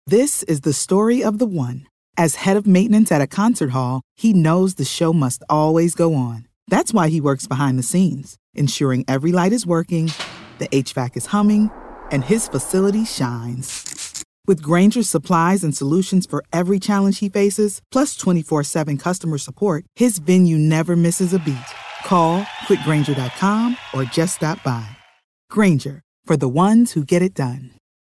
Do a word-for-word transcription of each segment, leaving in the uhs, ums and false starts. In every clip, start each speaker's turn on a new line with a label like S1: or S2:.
S1: This is the story of the one. As head of maintenance at a concert hall, he knows the show must always go on. That's why he works behind the scenes, ensuring every light is working, the H V A C is humming, and his facility shines. With Grainger's supplies and solutions for every challenge he faces, plus twenty-four seven customer support, his venue never misses a beat. Call quick grainger dot com or just stop by. Grainger, for the ones who get it done.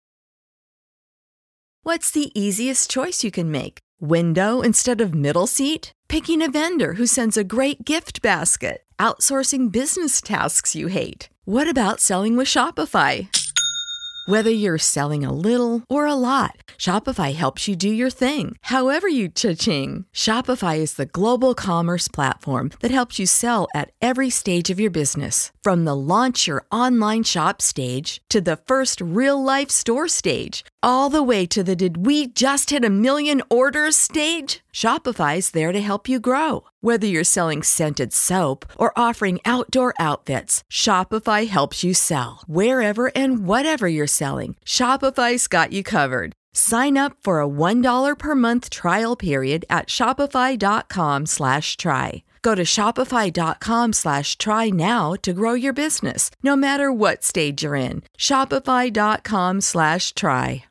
S2: What's the easiest choice you can make? Window instead of middle seat? Picking a vendor who sends a great gift basket? Outsourcing business tasks you hate? What about selling with Shopify? Whether you're selling a little or a lot, Shopify helps you do your thing, however you cha-ching. Shopify is the global commerce platform that helps you sell at every stage of your business. From the launch your online shop stage to the first real-life store stage, all the way to the did we just hit a million orders stage. Shopify's there to help you grow. Whether you're selling scented soap or offering outdoor outfits, Shopify helps you sell. Wherever and whatever you're selling, Shopify's got you covered. Sign up for a one dollar per month trial period at shopify.com slash try. Go to shopify.com slash try now to grow your business, no matter what stage you're in. Shopify.com slash try.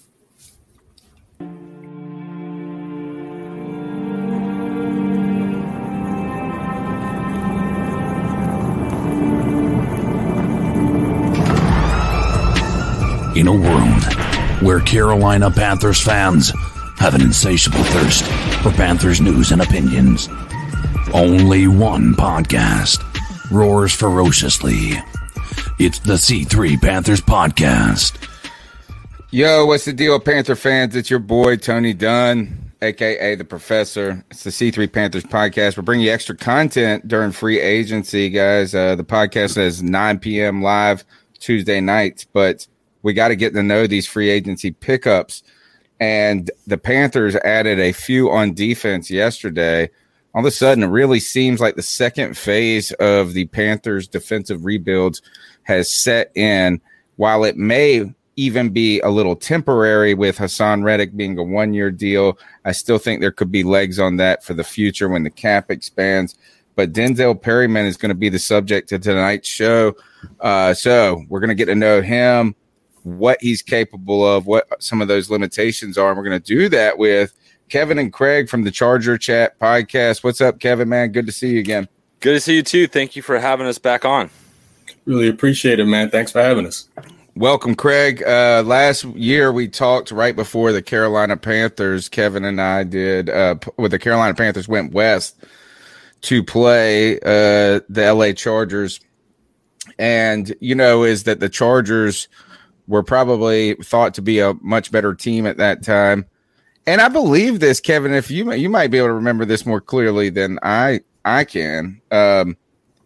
S3: In a world where Carolina Panthers fans have an insatiable thirst for Panthers news and opinions, only one podcast roars ferociously. It's the C three Panthers Podcast.
S4: Yo, what's the deal, Panther fans? It's your boy, Tony Dunn, a k a. The Professor. It's the C three Panthers Podcast. We're bringing you extra content during free agency, guys. Uh, the podcast is nine p.m. live Tuesday nights, but we got to get to know these free agency pickups. And the Panthers added a few on defense yesterday. All of a sudden, it really seems like the second phase of the Panthers' defensive rebuilds has set in. While it may even be a little temporary with Hassan Reddick being a one-year deal, I still think there could be legs on that for the future when the cap expands. But Denzel Perryman is going to be the subject of tonight's show. Uh, so we're going to get to know him, what he's capable of, what some of those limitations are. And we're going to do that with Kevin and Craig from the Charger Chat podcast. What's up, Kevin, man? Good to see you again.
S5: Good to see you too. Thank you for having us back on.
S6: Really appreciate it, man. Thanks for having us.
S4: Welcome, Craig. Uh, last year we talked right before the Carolina Panthers. Kevin and I did uh, with the Carolina Panthers went west to play uh, the L A Chargers. And, you know, is that the Chargers were probably thought to be a much better team at that time. And I believe this, Kevin, if you you might be able to remember this more clearly than I I can. Um,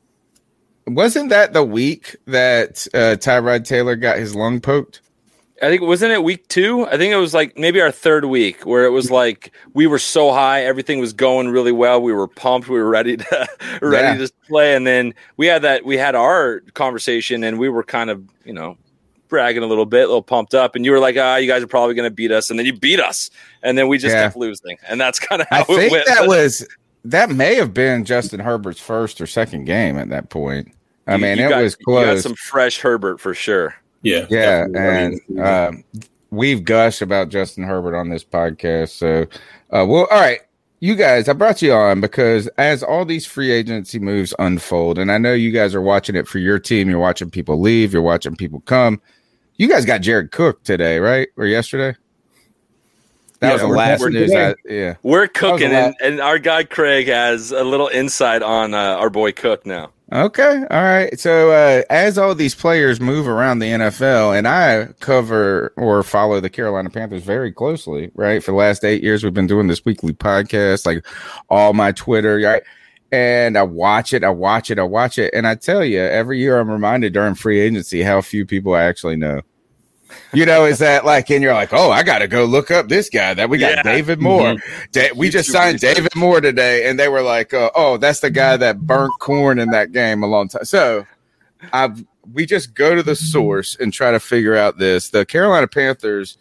S4: wasn't that the week that uh, Tyrod Taylor got his lung poked?
S5: I think, wasn't it week two? I think it was like maybe our third week where it was like we were so high, everything was going really well. We were pumped, we were ready to ready yeah. to play, and then we had that we had our conversation, and we were kind of you know. bragging a little bit, a little pumped up, and you were like, ah, you guys are probably going to beat us, and then you beat us, and then we just yeah. kept losing, and that's kind of how
S4: I
S5: it
S4: think
S5: went.
S4: That was that may have been Justin Herbert's first or second game at that point. I
S5: you,
S4: mean,
S5: you
S4: it
S5: got,
S4: was close.
S5: You got some fresh Herbert for sure.
S6: Yeah,
S4: yeah, and um, we've gushed about Justin Herbert on this podcast, so uh, well, all right. You guys, I brought you on because as all these free agency moves unfold, and I know you guys are watching it for your team, you're watching people leave, you're watching people come. You guys got Jared Cook today, right? Or yesterday? That
S5: yeah,
S4: was the last news. I, yeah,
S5: we're cooking, and, and our guy Craig has a little insight on uh, our boy Cook now.
S4: Okay, all right. So uh, as all these players move around the N F L, and I cover or follow the Carolina Panthers very closely, right? For the last eight years, we've been doing this weekly podcast, like all my Twitter, right? And I watch it, I watch it, I watch it. And I tell you, every year I'm reminded during free agency how few people I actually know. You know, is that like, and you're like, oh, I got to go look up this guy that we got yeah. David Moore. Mm-hmm. Da- we just signed David Moore today. And they were like, uh, oh, that's the guy that burnt corn in that game a long time. So I've, we just go to the source and try to figure out this. The Carolina Panthers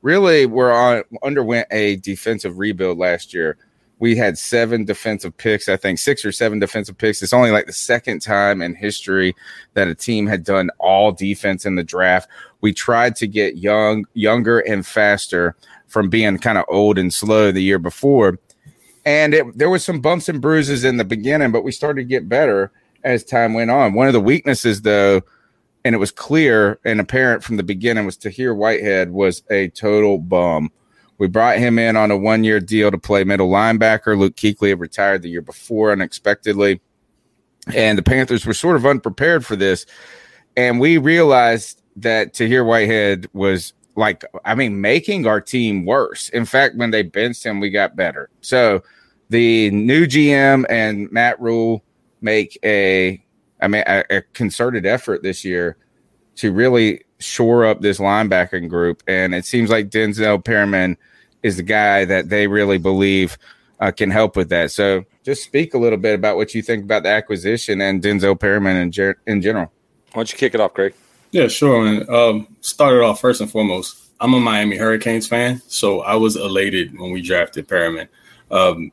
S4: really were on underwent a defensive rebuild last year. We had seven defensive picks, I think six or seven defensive picks. It's only like the second time in history that a team had done all defense in the draft. We tried to get young, younger and faster from being kind of old and slow the year before. And it, there was some bumps and bruises in the beginning, but we started to get better as time went on. One of the weaknesses, though, and it was clear and apparent from the beginning, was Tahir Whitehead was a total bum. We brought him in on a one-year deal to play middle linebacker. Luke Kuechly had retired the year before unexpectedly, and the Panthers were sort of unprepared for this. And we realized that Tahir Whitehead was like, I mean, making our team worse. In fact, when they benched him, we got better. So the new G M and Matt Rule make a, I mean, a, a concerted effort this year to really shore up this linebacking group. And it seems like Denzel Perryman is the guy that they really believe uh, can help with that. So just speak a little bit about what you think about the acquisition and Denzel Perryman in, ger- in general.
S5: Why don't you kick it off, Craig?
S6: Yeah, sure. And um, started off first and foremost, I'm a Miami Hurricanes fan, so I was elated when we drafted Perryman. Um,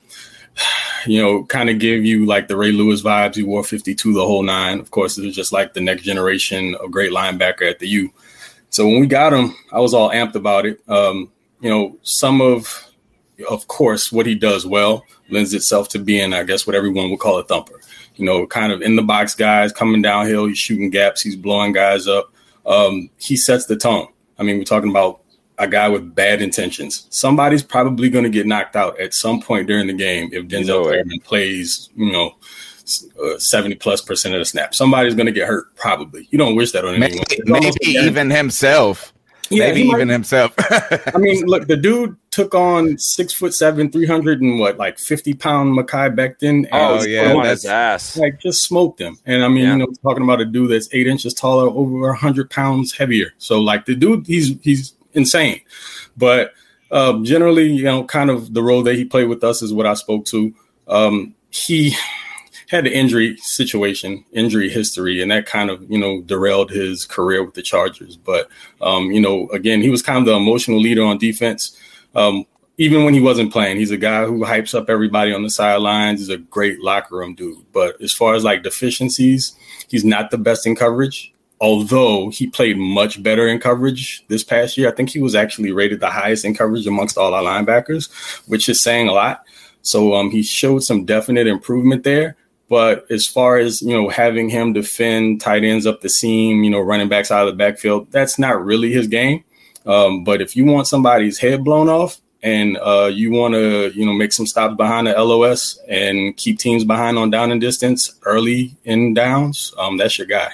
S6: you know, kind of give you like the Ray Lewis vibes. He wore fifty-two the whole nine. Of course, it was just like the next generation of great linebacker at the U. So when we got him, I was all amped about it. Um, you know, some of, of course, what he does well lends itself to being, I guess, what everyone would call a thumper. You know, kind of in the box guys coming downhill. He's shooting gaps. He's blowing guys up. Um, he sets the tone. I mean, we're talking about a guy with bad intentions. Somebody's probably going to get knocked out at some point during the game if Denzel Perryman plays, you know, uh, seventy plus percent of the snap. Somebody's going to get hurt, probably. You don't wish that on anyone.
S4: Maybe, maybe even himself. Yeah, maybe even might, himself.
S6: I mean, look, the dude took on six foot seven, three hundred and what, like fifty pound Mekhi Becton.
S5: Oh, yeah, on his ass.
S6: Like, just smoked him. And I mean, yeah. you know, talking about a dude that's eight inches taller, over one hundred pounds heavier. So, like, the dude, he's he's insane. But um, generally, you know, kind of the role that he played with us is what I spoke to. Um, he had an injury situation, injury history, and that kind of, you know, derailed his career with the Chargers. But, um, you know, again, he was kind of the emotional leader on defense. Um, even when he wasn't playing, he's a guy who hypes up everybody on the sidelines. He's a great locker room dude. But as far as like deficiencies, he's not the best in coverage. Although he played much better in coverage this past year. I think he was actually rated the highest in coverage amongst all our linebackers, which is saying a lot. So um, he showed some definite improvement there. But as far as, you know, having him defend tight ends up the seam, you know, running backs out of the backfield, that's not really his game. Um, but if you want somebody's head blown off and uh, you want to, you know, make some stops behind the L O S and keep teams behind on down and distance early in downs, um, that's your guy.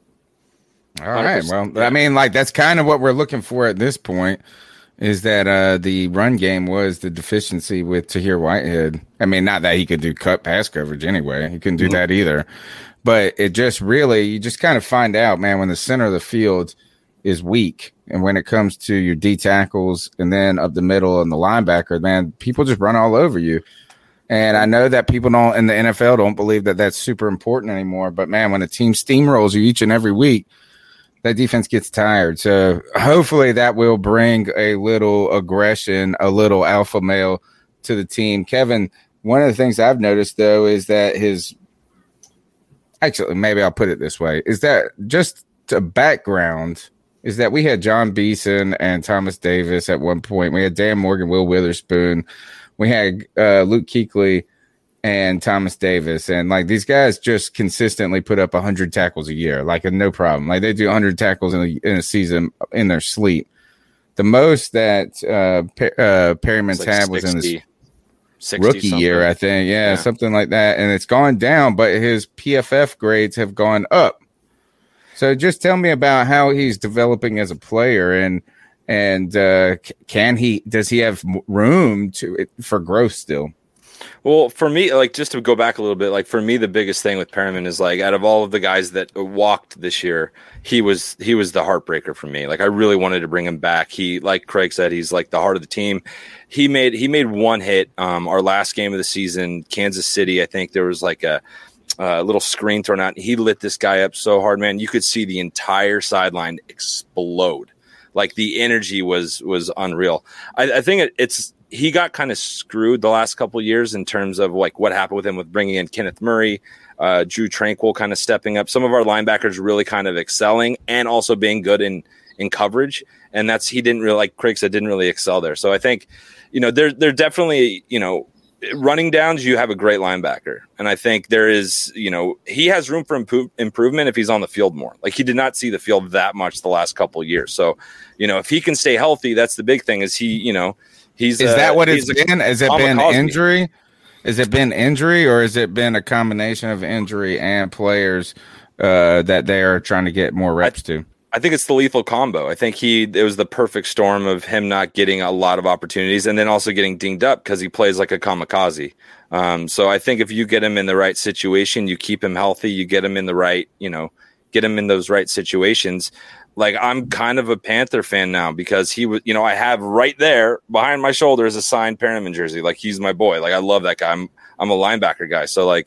S4: All right. Well, I mean, like, that's kind of what we're looking for at this point. Is that uh, the run game was the deficiency with Tahir Whitehead. I mean, not that he could do cut pass coverage anyway. He couldn't do mm-hmm. that either. But it just really, you just kind of find out, man, when the center of the field is weak and when it comes to your D tackles and then up the middle and the linebacker, man, people just run all over you. And I know that people don't in the N F L don't believe that that's super important anymore. But, man, when a team steamrolls you each and every week, that defense gets tired. So hopefully that will bring a little aggression, a little alpha male to the team. Kevin, one of the things I've noticed, though, is that his – actually, maybe I'll put it this way, is that just a background is that we had John Beeson and Thomas Davis at one point. We had Dan Morgan, Will Witherspoon. We had uh, Luke Kuechly and Thomas Davis. And, like, these guys just consistently put up one hundred tackles a year, like, no problem. Like, they do one hundred tackles in a, in a season in their sleep. The most that uh, per, uh, Perryman's like had was sixty, in his rookie something. year, I think. Yeah, yeah, something like that. And it's gone down, but his P F F grades have gone up. So just tell me about how he's developing as a player, and and uh, can he does he have room to for growth still?
S5: Well, for me, like, just to go back a little bit, like, for me, the biggest thing with Perryman is, like, out of all of the guys that walked this year, he was he was the heartbreaker for me. Like, I really wanted to bring him back. He, like Craig said, he's like the heart of the team. He made he made one hit. Um, our last game of the season, Kansas City, I think there was like a, a little screen thrown out. He lit this guy up so hard, man. You could see the entire sideline explode. Like the energy was was unreal. I, I think it, it's he got kind of screwed the last couple of years in terms of like what happened with him with bringing in Kenneth Murray, uh, Drew Tranquill kind of stepping up. Some of our linebackers really kind of excelling and also being good in in coverage. And that's he didn't really, like Craig said, didn't really excel there. So I think, you know, there they're definitely, you know, running downs, you have a great linebacker. And I think there is, you know, he has room for improve, improvement if he's on the field more. Like he did not see the field that much the last couple of years. So, you know, if he can stay healthy, that's the big thing is he, you know, he's
S4: Is
S5: uh,
S4: that what it's
S5: a,
S4: been? Has it been
S5: Cosby.
S4: injury? Has it been injury or has it been a combination of injury and players uh, that they are trying to get more reps
S5: I,
S4: to?
S5: I think it's the lethal combo. I think he it was the perfect storm of him not getting a lot of opportunities and then also getting dinged up because he plays like a kamikaze. Um, so I think if you get him in the right situation, you keep him healthy, you get him in the right, you know, get him in those right situations. Like I'm kind of a Panther fan now because he was, you know, I have right there behind my shoulder is a signed Perriman jersey. Like he's my boy. Like I love that guy. I'm I'm a linebacker guy. So like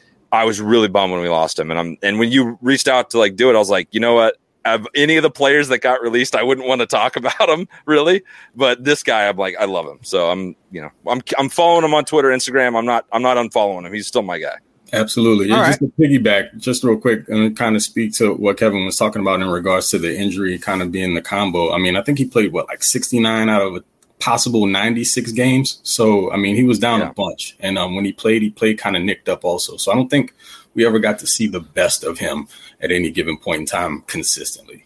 S5: I was really bummed when we lost him. And I'm and when you reached out to like do it, I was like, you know what? Of any of the players that got released, I wouldn't want to talk about him really, but this guy, I'm like, I love him. So I'm, you know, I'm, I'm following him on Twitter, Instagram. I'm not, I'm not unfollowing him. He's still my guy.
S6: Absolutely. Yeah, just
S4: right.
S6: to piggyback, just real quick, and kind of speak to what Kevin was talking about in regards to the injury kind of being the combo. I mean, I think he played what, like sixty-nine out of a possible ninety-six games. So, I mean, he was down yeah. a bunch. And um, when he played, he played kind of nicked up also. So I don't think we ever got to see the best of him at any given point in time consistently.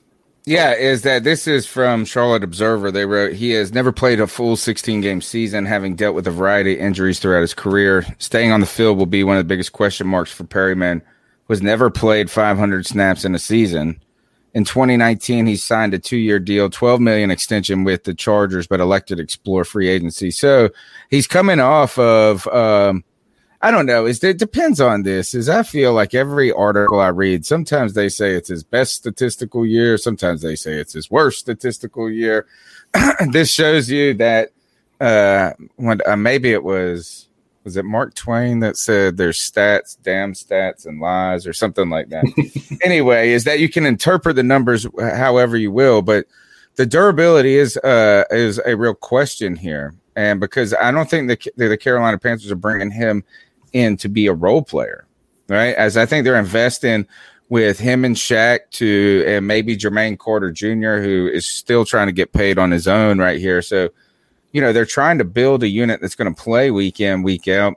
S4: Yeah, is that this is from Charlotte Observer. They wrote, he has never played a full sixteen-game season, having dealt with a variety of injuries throughout his career. Staying on the field will be one of the biggest question marks for Perriman, who has never played five hundred snaps in a season. In twenty nineteen, he signed a two-year deal, twelve million dollars extension with the Chargers, but elected to explore free agency. So he's coming off of um, – I don't know. Is it depends on this. Is I feel like every article I read, sometimes they say it's his best statistical year. Sometimes they say it's his worst statistical year. This shows you that uh, when uh, maybe it was was it Mark Twain that said there's stats, damn stats, and lies, or something like that. Anyway, is that you can interpret the numbers however you will, but the durability is uh, is a real question here, and because I don't think the the Carolina Panthers are bringing him in to be a role player, right? As I think they're investing with him and Shaq to, and maybe Jermaine Carter Junior, who is still trying to get paid on his own right here. So, you know, they're trying to build a unit that's going to play week in, week out.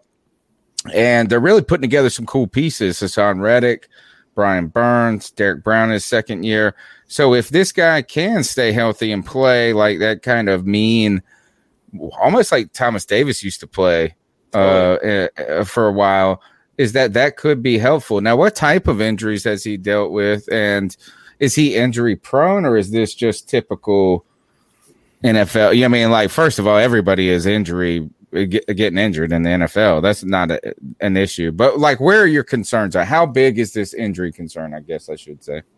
S4: And they're really putting together some cool pieces. Hassan Reddick, Brian Burns, Derek Brown his second year. So if this guy can stay healthy and play like that kind of mean, almost like Thomas Davis used to play, Uh, uh, for a while, is that that could be helpful. Now, what type of injuries has he dealt with, and is he injury prone, or is this just typical N F L? I mean, like, first of all, everybody is injury get, getting injured in the N F L. That's not a, an issue. But like, where are your concerns? How big is this injury concern? I guess I should say.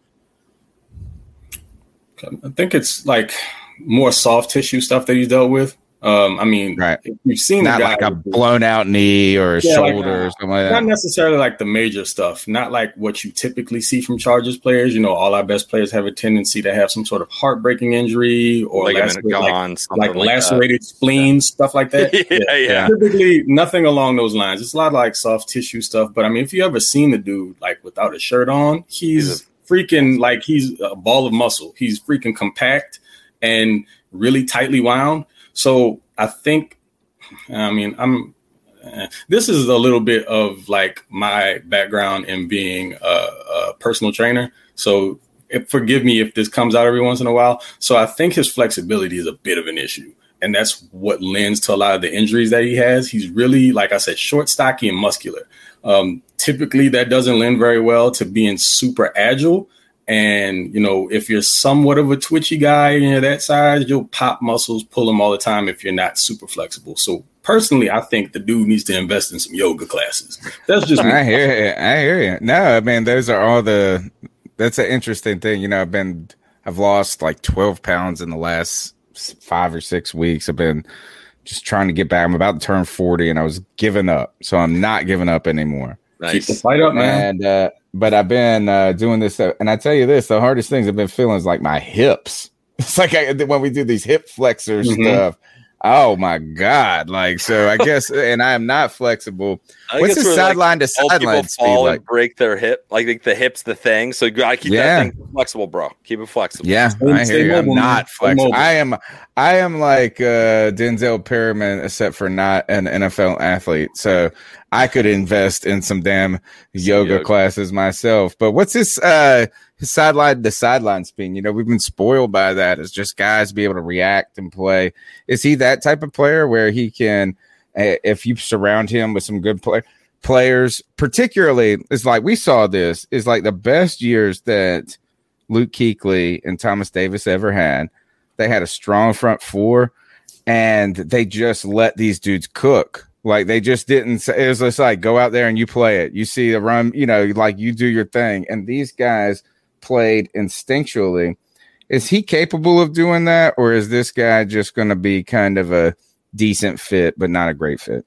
S6: I think it's like more soft tissue stuff that he's dealt with. Um, I mean,
S4: right.
S6: if you've seen
S4: not
S6: the guy
S4: like a blown out knee or a
S6: yeah,
S4: shoulder
S6: like,
S4: or something like that.
S6: Not necessarily like the major stuff, not like what you typically see from Chargers players. You know, all our best players have a tendency to have some sort of heartbreaking injury or lacerated, like, like, like lacerated that. spleens, yeah. stuff like that.
S5: yeah, yeah, yeah.
S6: Typically nothing along those lines. It's a lot of like soft tissue stuff. But I mean, if you ever seen the dude like without a shirt on, he's, he's a, freaking like he's a ball of muscle. He's freaking compact and really tightly wound. So I think, I mean, I'm, uh, this is a little bit of like my background in being a, a personal trainer. So if, forgive me if this comes out every once in a while. So I think his flexibility is a bit of an issue. And that's what lends to a lot of the injuries that he has. He's really, like I said, short, stocky, and muscular. Um, typically, that doesn't lend very well to being super agile. And, you know, if you're somewhat of a twitchy guy, you know, that size, you'll pop muscles, pull them all the time if you're not super flexible. So personally, I think the dude needs to invest in some yoga classes. That's just me.
S4: I hear you. I hear you. No, I mean, those are all the, that's an interesting thing. You know, I've been, I've lost like twelve pounds in the last five or six weeks. I've been just trying to get back. I'm about to turn forty and I was giving up. So I'm not giving up anymore.
S6: Nice. Keep the fight up, man.
S4: And, uh, but I've been uh, doing this, uh, and I tell you this: the hardest things I've been feeling is like my hips. It's like I, when we do these hip flexor
S6: Mm-hmm.
S4: stuff. Oh my God! Like so, I guess, and I am not flexible. What's his sideline to sideline speed
S5: fall
S4: like?
S5: And break their hip, like, like the hip's the thing. So I keep
S4: Yeah.
S5: that thing flexible, bro. Keep it flexible.
S4: Yeah,
S6: Stay-
S4: I
S6: stay
S4: hear you. I'm
S6: mobile, man.
S4: not
S6: Stay
S4: flexible.
S6: mobile.
S4: I am. I am like uh, Denzel Perryman, except for not an N F L athlete. So I could invest in some damn yoga,
S5: yoga.
S4: classes myself. But what's his uh, his sideline to sideline speed? You know, we've been spoiled by that. It's just guys be able to react and play. Is he that type of player where he can, uh, if you surround him with some good play, players, particularly, it's like we saw this, is like the best years that Luke Kuechly and Thomas Davis ever had. They had a strong front four, and they just let these dudes cook. Like they just didn't say, it was just like, go out there and you play it. You see the run, you know, like you do your thing. And these guys played instinctually. Is he capable of doing that? Or is this guy just going to be kind of a decent fit, but not a great fit?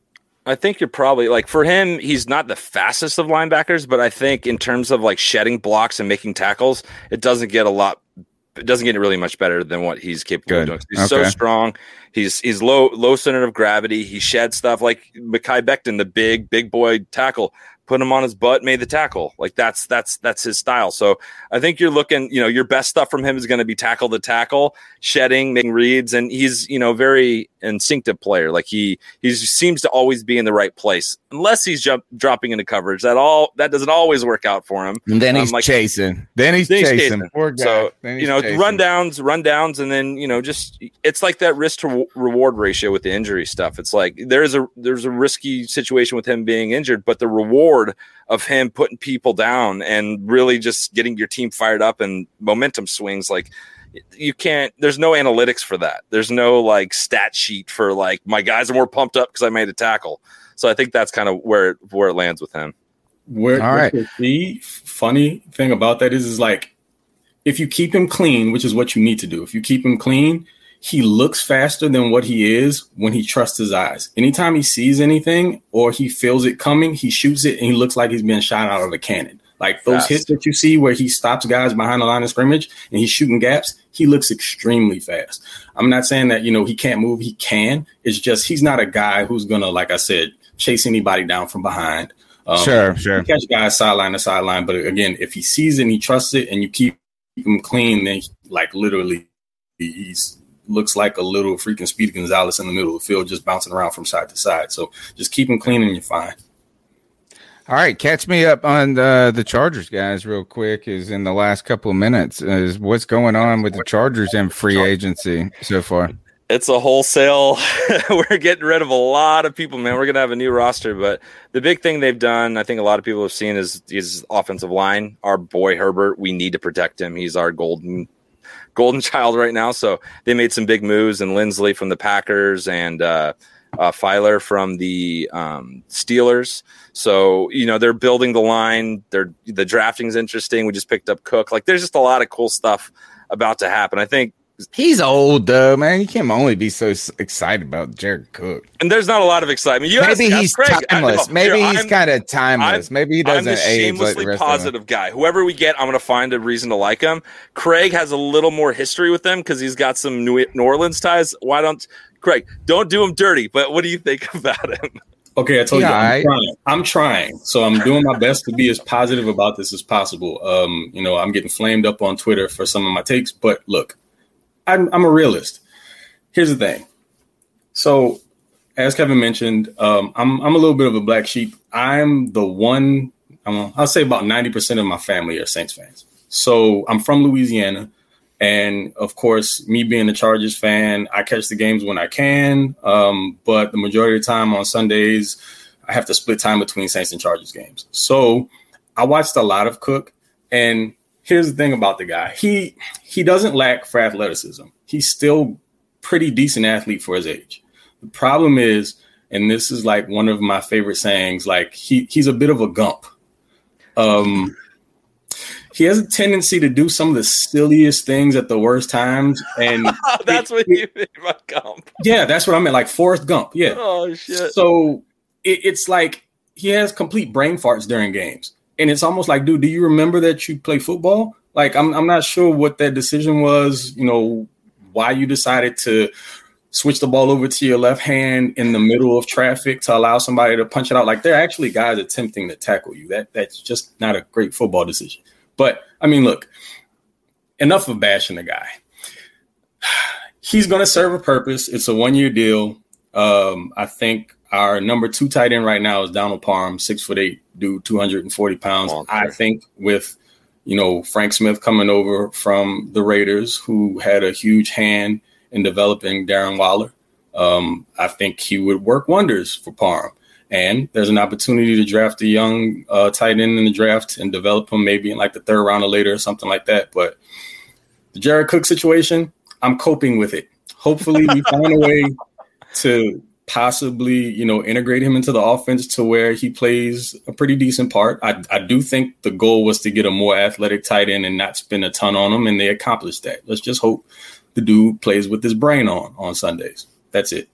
S5: I think you're probably like, for him, he's not the fastest of linebackers, but I think in terms of like shedding blocks and making tackles, it doesn't get a lot. It doesn't get really much better than what he's capable
S4: Good.
S5: of doing. He's okay. so strong. He's he's low low center of gravity. He sheds stuff like Mekhi Becton, the big big boy tackle. Put him on his butt, made the tackle. Like that's that's that's his style. So I think you're looking, you know, your best stuff from him is going to be tackle to tackle, shedding, making reads, and he's, you know, very instinctive player. Like he he seems to always be in the right place, unless he's jump, dropping into coverage. That all that doesn't always work out for him.
S4: And then he's
S5: um, like,
S4: chasing. Then he's,
S5: then he's
S4: chasing.
S5: chasing.
S4: Poor guy.
S5: So
S4: Then he's
S5: you know,
S4: chasing.
S5: rundowns, rundowns, and then you know, just it's like that risk to reward ratio with the injury stuff. It's like there's a there's a risky situation with him being injured, but the reward of him putting people down and really just getting your team fired up and momentum swings, like you can't, there's no analytics for that. There's no like stat sheet for like my guys are more pumped up because I made a tackle. So I think that's kind of where where it lands with him.
S6: Where,
S4: All right.
S6: The funny thing about that is, is like if you keep him clean, which is what you need to do. If you keep him clean, he looks faster than what he is when he trusts his eyes. Anytime he sees anything or he feels it coming, he shoots it and he looks like he's being shot out of a cannon. Like those
S5: Fast.
S6: hits that you see where he stops guys behind the line of scrimmage and he's shooting gaps, he looks extremely fast. I'm not saying that, you know, he can't move. He can. It's just he's not a guy who's going to, like I said, chase anybody down from behind. Um,
S4: Sure, sure.
S6: Catch guys sideline to sideline. But again, if he sees it and he trusts it and you keep him clean, then like literally he's looks like a little freaking Speedy Gonzalez in the middle of the field, just bouncing around from side to side. So just keep him clean and you're fine.
S4: All right, catch me up on the, the Chargers, guys, real quick. Is in the last couple of minutes, is what's going on with the Chargers and free agency so far?
S5: It's a wholesale. We're getting rid of a lot of people, man. We're going to have a new roster, but the big thing they've done, I think a lot of people have seen, is his offensive line. Our boy Herbert, we need to protect him. He's our golden golden child right now. So they made some big moves, and Lindsley from the Packers and uh, uh, Filer from the um, Steelers. So, you know, they're building the line. They're, the drafting's interesting. We just picked up Cook. Like, there's just a lot of cool stuff about to happen. I think
S4: he's old, though, man. You can't only be so excited about Jared Cook.
S5: And there's not a lot of excitement. You
S4: Maybe
S5: ask,
S4: he's
S5: ask Craig,
S4: timeless.
S5: I,
S4: Maybe
S5: here,
S4: he's kind of timeless.
S5: I'm,
S4: Maybe he doesn't
S5: I'm the
S4: age like the
S5: shamelessly
S4: rest
S5: positive
S4: of
S5: guy. Whoever we get, I'm going to find a reason to like him. Craig has a little more history with them because he's got some New Orleans ties. Why don't Craig? Don't do him dirty. But what do you think about him?
S6: Okay, I told
S4: yeah,
S6: you I'm
S4: I,
S6: trying. I'm trying. So I'm doing my best to be as positive about this as possible. Um, you know, I'm getting flamed up on Twitter for some of my takes, but look, I'm, I'm a realist. Here's the thing. So as Kevin mentioned, um, I'm I'm a little bit of a black sheep. I'm the one, I'm, I'll say about ninety percent of my family are Saints fans. So I'm from Louisiana. And of course, me being a Chargers fan, I catch the games when I can. Um, but the majority of the time on Sundays, I have to split time between Saints and Chargers games. So I watched a lot of Cook. And here's the thing about the guy. He he doesn't lack for athleticism. He's still pretty decent athlete for his age. The problem is, and this is like one of my favorite sayings, like he he's a bit of a gump. Um He has a tendency to do some of the silliest things at the worst times. And
S5: that's it, what you mean by Gump.
S6: Yeah, that's what I meant. Like Forrest Gump. Yeah.
S5: Oh, shit.
S6: So it, it's like he has complete brain farts during games. And it's almost like, dude, do you remember that you play football? Like, I'm I'm not sure what that decision was, you know, why you decided to switch the ball over to your left hand in the middle of traffic to allow somebody to punch it out. Like, there are actually guys attempting to tackle you. That That's just not a great football decision. But, I mean, look, enough of bashing the guy. He's going to serve a purpose. It's a one-year deal. Um, I think our number two tight end right now is Donald Parham, six foot eight, dude, two hundred forty pounds. Oh, okay. I think with, you know, Frank Smith coming over from the Raiders, who had a huge hand in developing Darren Waller, um, I think he would work wonders for Parham. And there's an opportunity to draft a young uh, tight end in the draft and develop him maybe in like the third round or later or something like that. But the Jared Cook situation, I'm coping with it. Hopefully we find a way to possibly, you know, integrate him into the offense to where he plays a pretty decent part. I, I do think the goal was to get a more athletic tight end and not spend a ton on him, and they accomplished that. Let's just hope the dude plays with his brain on on Sundays. That's it.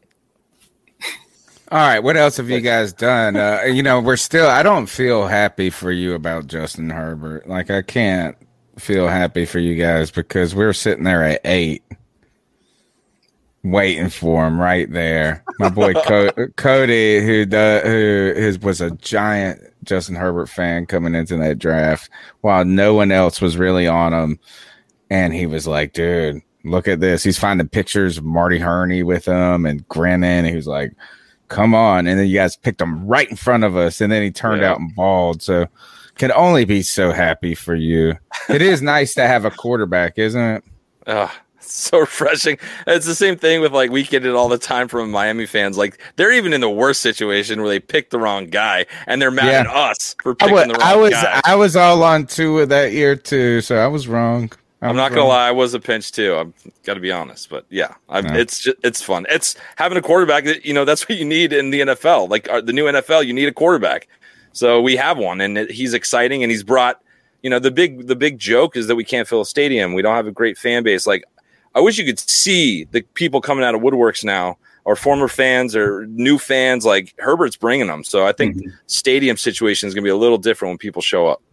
S4: All right, what else have you guys done? Uh, you know, we're still – I don't feel happy for you about Justin Herbert. Like, I can't feel happy for you guys because we're sitting there at eight waiting for him right there. My boy Co- Cody, who does, who is, was a giant Justin Herbert fan coming into that draft while no one else was really on him. And he was like, dude, look at this. He's finding pictures of Marty Herney with him and grinning. And he was like, come on. And then you guys picked him right in front of us. And then he turned yeah. out and balled. So can only be so happy for you. It is nice to have a quarterback, isn't it?
S5: Oh, so refreshing. It's the same thing with like we get it all the time from Miami fans. Like they're even in the worst situation where they picked the wrong guy and they're mad yeah. at us for picking
S4: I was,
S5: the wrong
S4: I was,
S5: guy.
S4: I was all on Tua that year too. So I was wrong.
S5: I'm not gonna lie, I was a pinch too. I've got to be honest, but yeah, I've, yeah. it's just, it's fun. It's having a quarterback that you know that's what you need in the N F L. Like uh, the new N F L, you need a quarterback. So we have one, and it, he's exciting, and he's brought. You know, the big the big joke is that we can't fill a stadium. We don't have a great fan base. Like I wish you could see the people coming out of woodworks now, or former fans or new fans. Like Herbert's bringing them. So I think mm-hmm. stadium situation is gonna be a little different when people show up.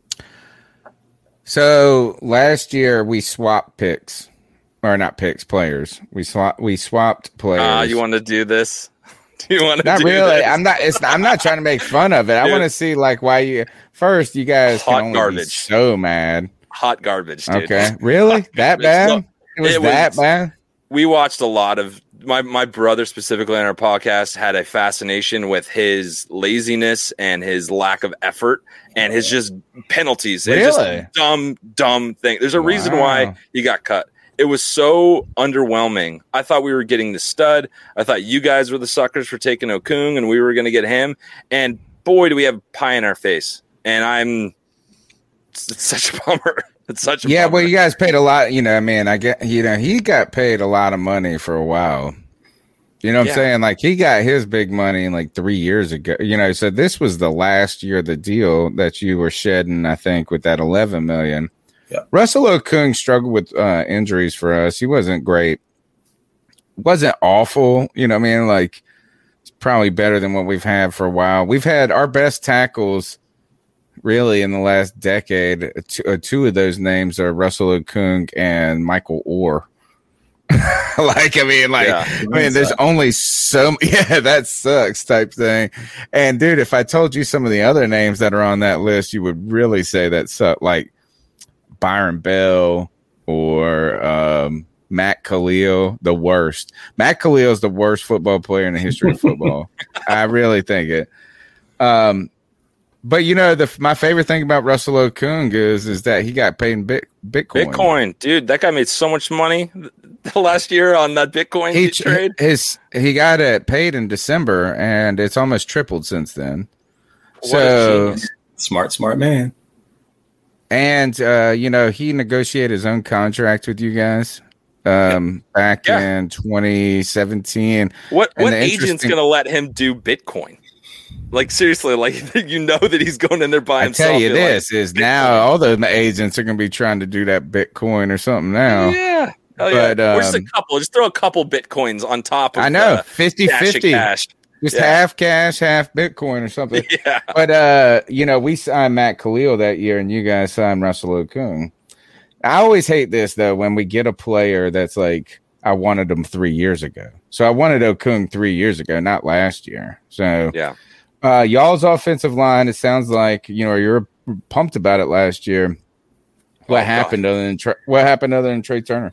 S4: So last year we swapped picks, or not picks, players. We swapped. We swapped players.
S5: Ah, uh, you want to do this? Do you want to?
S4: Not
S5: do
S4: really.
S5: This?
S4: I'm not. It's. I'm not trying to make fun of it. Dude, I want to see like why you. First, you guys
S5: hot
S4: can only
S5: garbage.
S4: Be so mad.
S5: Hot garbage. Dude.
S4: Okay, really? That bad? So, it was it that was, bad.
S5: We watched a lot of. My my brother specifically on our podcast had a fascination with his laziness and his lack of effort and his just penalties.
S4: Really?
S5: It's just a dumb, dumb thing. There's a reason wow. why he got cut. It was so underwhelming. I thought we were getting the stud. I thought you guys were the suckers for taking Okung and we were going to get him. And boy, do we have pie in our face. And I'm it's, it's such a bummer. It's such a
S4: yeah,
S5: bummer.
S4: Well, you guys paid a lot. You know, I mean, I get, you know, he got paid a lot of money for a while. You know what yeah. I'm saying? Like he got his big money like three years ago. You know, so this was the last year of the deal that you were shedding, I think, with that eleven million.
S6: Yeah.
S4: Russell Okung struggled with uh, injuries for us. He wasn't great. Wasn't awful. You know what I mean? Like it's probably better than what we've had for a while. We've had our best tackles really in the last decade. Two, uh, two of those names are Russell Okung and Michael Orr. like I mean, like yeah, I mean, there's sucks. only so yeah, that sucks type thing. And dude, if I told you some of the other names that are on that list, you would really say that suck. Like Byron Bell or um, Matt Khalil, the worst. Matt Khalil is the worst football player in the history of football. I really think it. Um, but you know, the my favorite thing about Russell Okung is is that he got paid in bit, Bitcoin.
S5: Bitcoin, dude, that guy made so much money last year on that Bitcoin
S4: he,
S5: trade.
S4: His he got it paid in December, and it's almost tripled since then.
S5: What
S4: so
S6: smart, smart man.
S4: And uh, you know, he negotiated his own contract with you guys um, back yeah. in twenty seventeen.
S5: What
S4: and
S5: what agent's gonna let him do Bitcoin? Like seriously, like you know that he's going in there by himself.
S4: I tell you this
S5: like,
S4: is Bitcoin. Now all the agents are going to be trying to do that Bitcoin or something now.
S5: Yeah. Oh,
S4: but,
S5: yeah.
S4: Um,
S5: or just a couple. Just throw a couple Bitcoins on top of
S4: I know,
S5: the
S4: fifty fifty. Just
S5: yeah.
S4: half cash, half Bitcoin or something.
S5: Yeah.
S4: But, uh, you know, we signed Matt Khalil that year and you guys signed Russell Okung. I always hate this, though, when we get a player that's like, I wanted him three years ago. So I wanted Okung three years ago, not last year. So,
S5: yeah.
S4: Uh, y'all's offensive line, it sounds like, you know, you're pumped about it last year. What oh, happened God. other than Tra- what happened other than Trey Turner?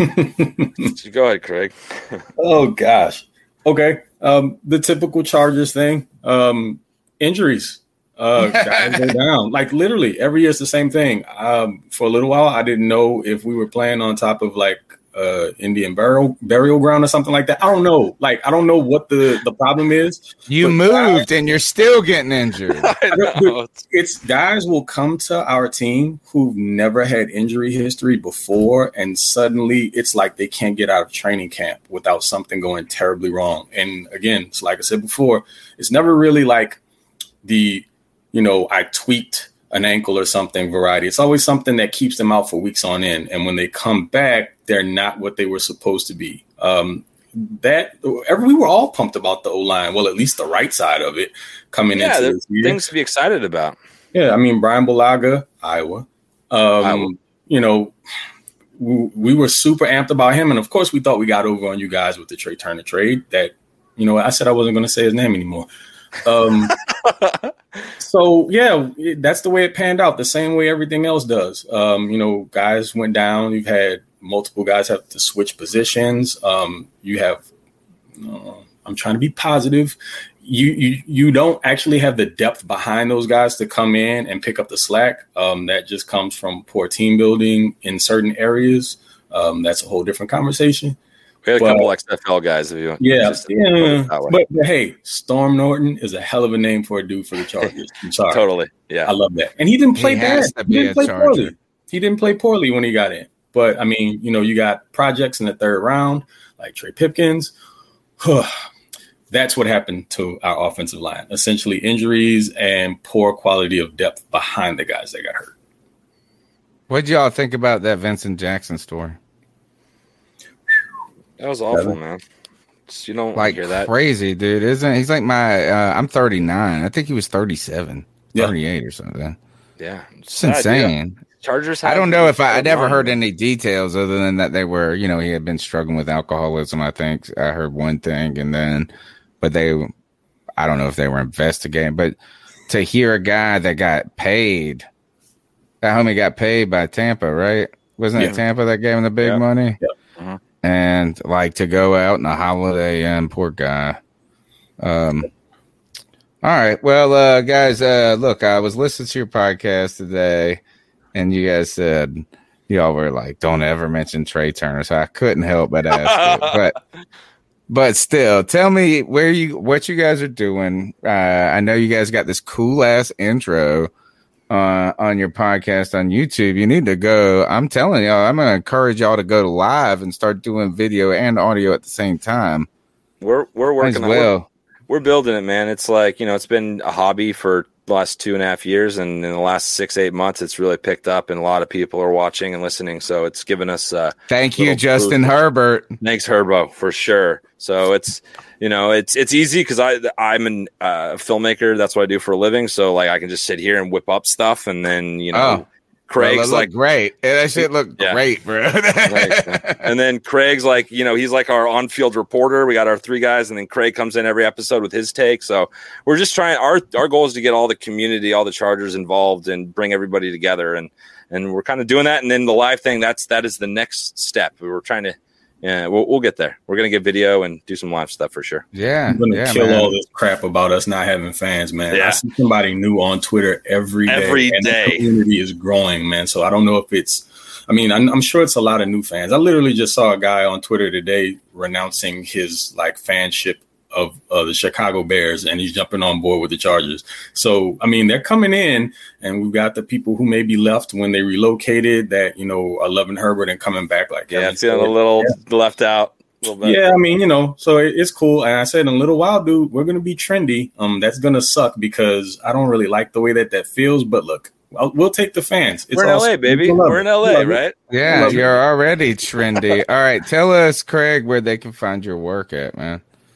S5: Go ahead, Craig.
S6: Oh gosh. Okay. Um, the typical Chargers thing. Um, injuries. Uh, guys go down. Like literally every year it's the same thing. Um, for a little while I didn't know if we were playing on top of like uh Indian burial burial ground or something like that. I don't know. Like I don't know what the the problem is.
S4: You moved guys, and you're still getting injured.
S6: It's guys will come to our team who've never had injury history before, and suddenly it's like they can't get out of training camp without something going terribly wrong. And again, it's like I said before, it's never really like the, you know, I tweaked an ankle or something variety. It's always something that keeps them out for weeks on end. And when they come back, they're not what they were supposed to be. Um, that we were all pumped about the O-line. Well, at least the right side of it coming
S5: yeah,
S6: into this year.
S5: Things to be excited about.
S6: Yeah. I mean, Brian Bulaga, Iowa, um, Iowa. you know, we, we were super amped about him. And of course we thought we got over on you guys with the Trey Turner trade that, you know, I said I wasn't going to say his name anymore. Um, so yeah, it, that's the way it panned out. The same way everything else does. Um, you know, guys went down. You've had multiple guys have to switch positions. Um, you have, uh, I'm trying to be positive. You, you, you don't actually have the depth behind those guys to come in and pick up the slack. Um, that just comes from poor team building in certain areas. Um, that's a whole different conversation.
S5: We had a
S6: but,
S5: couple X F L guys. If you
S6: yeah, yeah. But, but hey, Storm Norton is a hell of a name for a dude for the Chargers. I'm sorry.
S5: Totally. Yeah.
S6: I love that. And he didn't play
S4: he
S6: bad. He didn't play
S4: Charger.
S6: poorly. He didn't play poorly when he got in. But I mean, you know, you got projects in the third round, like Trey Pipkins. That's what happened to our offensive line. Essentially injuries and poor quality of depth behind the guys that got hurt.
S4: What did y'all think about that Vincent Jackson story?
S5: That was awful, man. Just, you don't
S4: like
S5: hear that.
S4: Crazy, dude, isn't it? He's like my uh, I'm thirty-nine. I think he was thirty-seven,
S6: yeah.
S4: thirty-eight or something.
S5: Yeah.
S4: It's insane.
S5: Idea. Chargers
S4: I don't know if I, I never heard any details other than that they were, you know, he had been struggling with alcoholism, I think. I heard one thing and then but they I don't know if they were investigating, but to hear a guy that got paid, that homie got paid by Tampa, right? Wasn't yeah. it Tampa that gave him the big
S6: yeah.
S4: money?
S6: Yeah. Uh-huh.
S4: And like to go out in a Holiday Inn, poor guy. Um, all right. Well, uh, guys, uh, look, I was listening to your podcast today and you guys said y'all were like, don't ever mention Trey Turner. So I couldn't help but ask it. But, but still, tell me where you, what you guys are doing. Uh, I know you guys got this cool ass intro Uh, on your podcast on YouTube. You need to go. I'm telling y'all, I'm going to encourage y'all to go to live and start doing video and audio at the same time.
S5: We're we're working on
S4: well.
S5: We're, we're building it, man. It's like, you know, it's been a hobby for the last two and a half years, and in the last six, eight months, it's really picked up, and a lot of people are watching and listening. So it's given us. Uh,
S4: Thank you, Justin boost. Herbert.
S5: Thanks, Herbo, for sure. So it's. You know, it's it's easy because I I'm an, uh, a filmmaker. That's what I do for a living. So like I can just sit here and whip up stuff, and then you know,
S4: oh,
S5: Craig's
S4: well,
S5: like
S4: great. That shit looked yeah. great, bro.
S5: Right. And then Craig's like, you know, he's like our on-field reporter. We got our three guys, and then Craig comes in every episode with his take. So we're just trying. Our our goal is to get all the community, all the Chargers involved, and bring everybody together. And and we're kind of doing that. And then the live thing, that's that is the next step. We were trying to. Yeah, we'll, we'll get there. We're going to get video and do some live stuff for sure.
S4: Yeah.
S6: I'm going to
S4: yeah,
S6: kill
S4: man.
S6: all this crap about us not having fans, man.
S5: Yeah.
S6: I see somebody new on Twitter every day.
S5: Every
S6: and
S5: day.
S6: The community is growing, man. So I don't know if it's, I mean, I'm, I'm sure it's a lot of new fans. I literally just saw a guy on Twitter today renouncing his like fanship of uh, the Chicago Bears, and he's jumping on board with the Chargers. So, I mean, they're coming in, and we've got the people who maybe left when they relocated that, you know, are loving Herbert and coming back. Like,
S5: yeah, feeling a little yeah. left out.
S6: Yeah, I mean, you know, so it, it's cool. And I said in a little while, dude, we're going to be trendy. Um, that's going to suck because I don't really like the way that that feels. But look, I'll, we'll take the fans. It's
S5: we're in L A, baby. We're in L A, right?
S4: Yeah, you're already trendy. All right, tell us, Craig, where they can find your work at, man.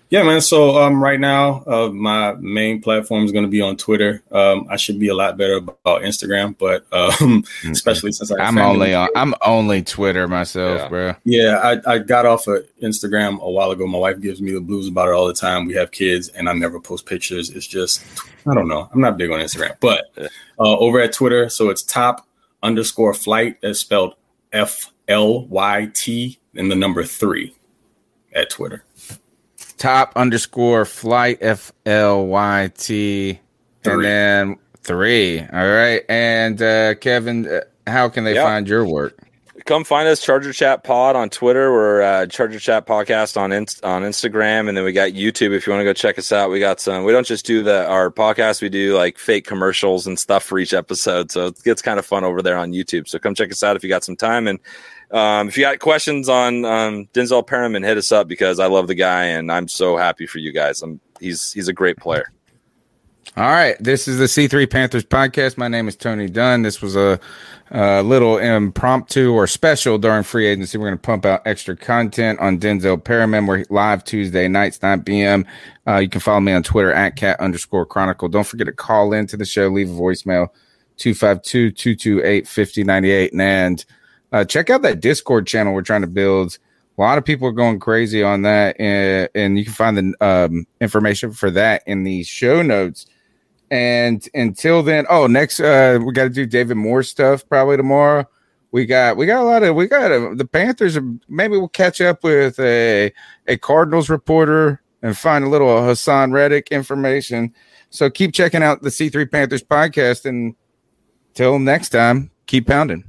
S6: Yeah, man. So um, right now, uh, my main platform is going to be on Twitter. Um, I should be a lot better about Instagram, but um, especially since I
S4: I'm only on, I'm only Twitter myself,
S6: yeah.
S4: bro.
S6: Yeah, I, I got off of Instagram a while ago. My wife gives me the blues about it all the time. We have kids, and I never post pictures. It's just, I don't know. I'm not big on Instagram, but uh, over at Twitter, so it's top underscore flight. That's spelled F L Y T and the number three at Twitter.
S4: Top underscore flight, F L Y T, and then three. All right. And uh, Kevin, uh, how can they yep. find your work?
S5: Come find us, Charger Chat Pod on Twitter. We're uh, Charger Chat Podcast on inst- on Instagram, and then we got YouTube. If you want to go check us out, we got some. We don't just do the our podcast; we do like fake commercials and stuff for each episode. So it gets kind of fun over there on YouTube. So come check us out if you got some time. And um, if you got questions on um, Denzel Perryman, hit us up because I love the guy, and I'm so happy for you guys. I'm he's he's a great player.
S4: All right, this is the C three Panthers podcast. My name is Tony Dunn. This was a, a little impromptu or special during free agency. We're going to pump out extra content on Denzel Perryman. We're live Tuesday nights, nine p.m. Uh, you can follow me on Twitter at cat underscore chronicle. Don't forget to call into the show. Leave a voicemail, two five two, two two eight, five oh nine eight. And uh, check out that Discord channel we're trying to build. A lot of people are going crazy on that, and, and you can find the um, information for that in the show notes. And until then, oh, next uh, we got to do David Moore stuff probably tomorrow. We got we got a lot of we got a, the Panthers. Maybe we'll catch up with a a Cardinals reporter and find a little Hassan Reddick information. So keep checking out the C three Panthers podcast, and till next time, keep pounding.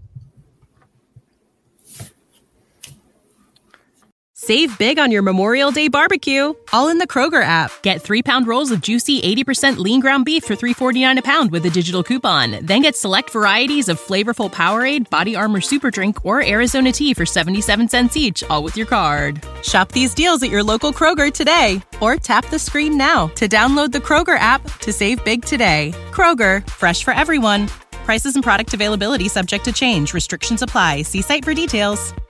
S7: Save big on your Memorial Day barbecue, all in the Kroger app. Get three-pound rolls of juicy eighty percent lean ground beef for three forty-nine a pound with a digital coupon. Then get select varieties of flavorful Powerade, Body Armor Super Drink, or Arizona tea for seventy-seven cents each, all with your card. Shop these deals at your local Kroger today, or tap the screen now to download the Kroger app to save big today. Kroger, fresh for everyone. Prices and product availability subject to change. Restrictions apply. See site for details.